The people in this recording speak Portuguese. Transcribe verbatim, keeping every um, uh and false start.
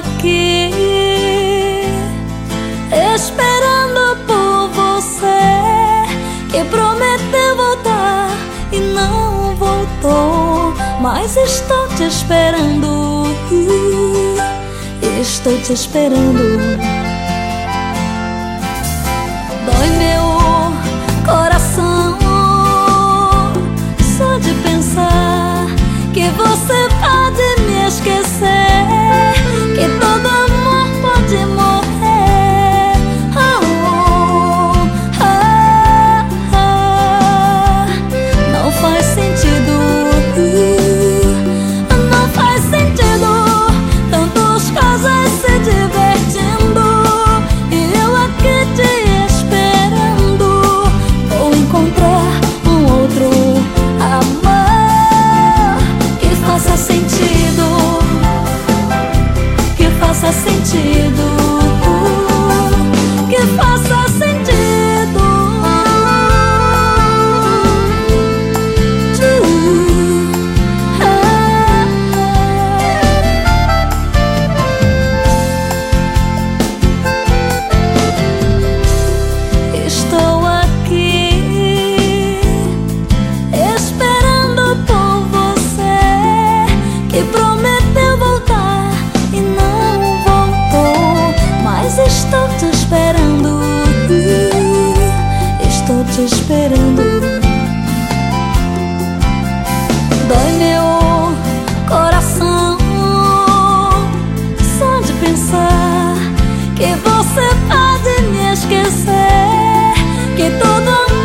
aqui esperando por você, que prometeu voltar e não voltou. Mas estou te esperando, estou te esperando. Dói meu coração só de pensar que você pode me esquecer, que todo amor pode morrer. Oh, oh, oh, oh. Não faz sentido, não faz sentido tantos casais se divertindo e eu aqui te esperando. Vou encontrar um outro amor que faça sentido, que faça sentido, que faça sentido. Estou aqui esperando por você, que prometeu voltar e não voltou. Mas estou te esperando, estou te esperando. Dói meu coração só de pensar que você pode me esquecer, que todo amor